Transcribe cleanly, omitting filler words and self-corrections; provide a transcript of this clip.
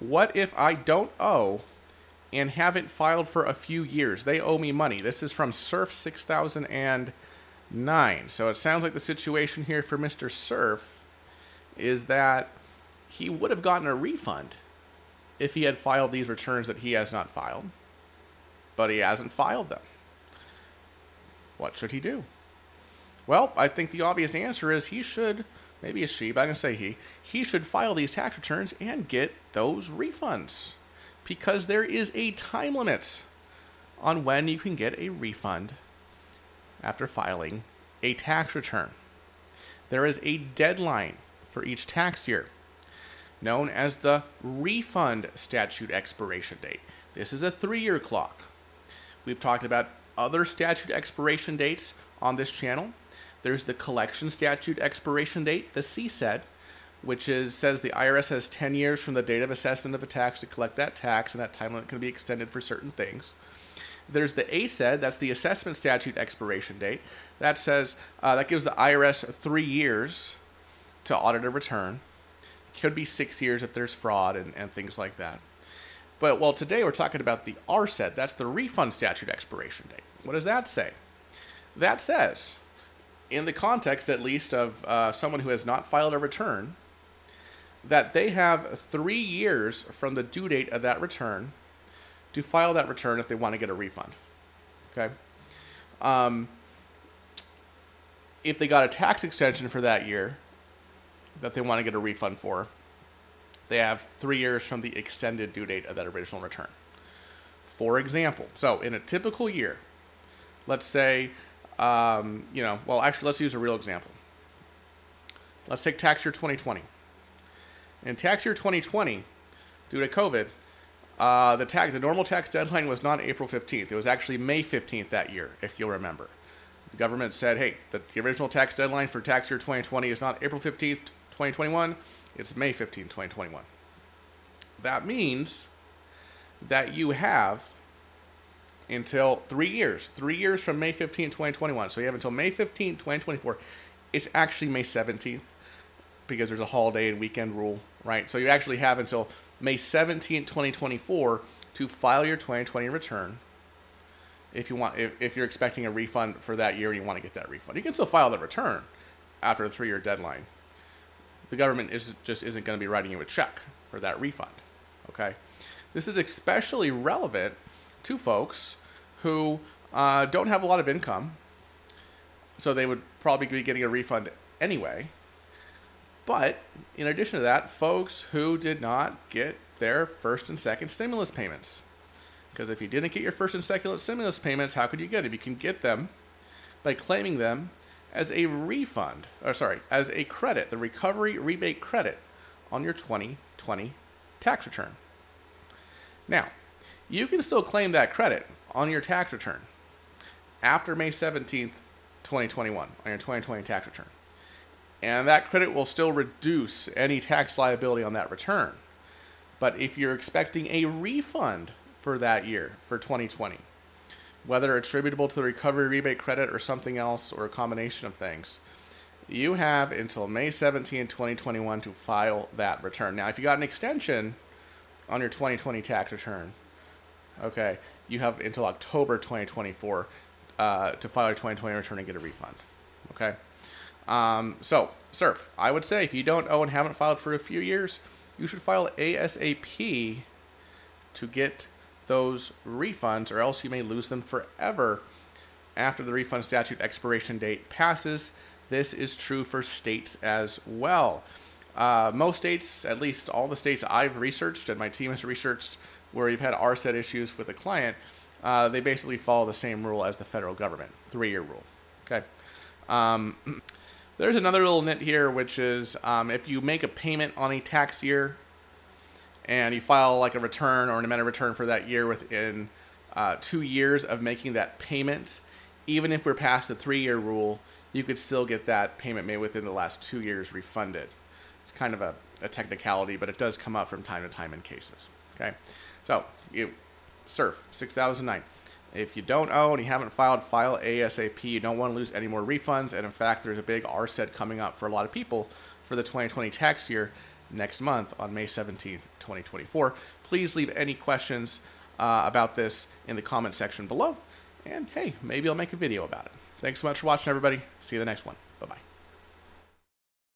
What if I don't owe and haven't filed for a few years? They owe me money. This is from Surf 6009. So it sounds like the situation here for Mr. Surf is that he would have gotten a refund if he had filed these returns that he has not filed, but he hasn't filed them. What should he do? Well, I think the obvious answer is he should, maybe it's she, but I'm going to say he should file these tax returns and get those refunds, because there is a time limit on when you can get a refund after filing a tax return. There is a deadline for each tax year, known as the refund statute expiration date. This is a 3-year clock. We've talked about other statute expiration dates on this channel. There's the collection statute expiration date, the CSED, which says the IRS has 10 years from the date of assessment of a tax to collect that tax, and that time limit can be extended for certain things. There's the ASED, that's the assessment statute expiration date. That says that gives the IRS 3 years to audit a return. It could be 6 years if there's fraud and things like that. But, well, today we're talking about the RSED. That's the refund statute expiration date. What does that say? That says, in the context at least of someone who has not filed a return, that they have 3 years from the due date of that return to file that return if they want to get a refund. Okay? If they got a tax extension for that year that they want to get a refund for, they have 3 years from the extended due date of that original return. For example, so in a typical year, let's say, let's use a real example. Let's take tax year 2020. In tax year 2020, due to COVID, the normal tax deadline was not April 15th. It was actually May 15th that year, if you'll remember. The government said, hey, the original tax deadline for tax year 2020 is not April 15th, 2021. It's May 15th, 2021. That means that you have until 3 years. 3 years from May 15th, 2021. So you have until May 15th, 2024. It's actually May 17th because there's a holiday and weekend rule, right? So you actually have until May 17th, 2024 to file your 2020 return if you're expecting a refund for that year and you want to get that refund. You can still file the return after a 3-year deadline. The government isn't going to be writing you a check for that refund, okay? This is especially relevant to folks who don't have a lot of income, so they would probably be getting a refund anyway. But in addition to that, folks who did not get their first and second stimulus payments. Because if you didn't get your first and second stimulus payments, how could you get them? You can get them by claiming them as a refund, as a credit, the recovery rebate credit on your 2020 tax return. Now, you can still claim that credit on your tax return after May 17th, 2021, on your 2020 tax return. And that credit will still reduce any tax liability on that return. But if you're expecting a refund for that year, for 2020, whether attributable to the recovery rebate credit or something else or a combination of things, you have until May 17, 2021 to file that return. Now, if you got an extension on your 2020 tax return, okay, you have until October 2024 to file your 2020 return and get a refund, okay? So, Surf, I would say if you don't owe and haven't filed for a few years, you should file ASAP to get those refunds, or else you may lose them forever after the refund statute expiration date passes. This is true for states as well. Most states, at least all the states I've researched and my team has researched where you've had RSED issues with a client, they basically follow the same rule as the federal government, 3-year rule. Okay. There's another little nit here, which is if you make a payment on a tax year and you file like a return or an amended return for that year within 2 years of making that payment, even if we're past the 3-year rule, you could still get that payment made within the last 2 years refunded. It's kind of a technicality, but it does come up from time to time in cases. Okay, so Surf 6009. If you don't owe and you haven't filed, file ASAP. You don't want to lose any more refunds. And in fact, there's a big RSED coming up for a lot of people for the 2020 tax year next month on May 17th, 2024. Please leave any questions about this in the comment section below. And hey, maybe I'll make a video about it. Thanks so much for watching, everybody. See you in the next one. Bye-bye.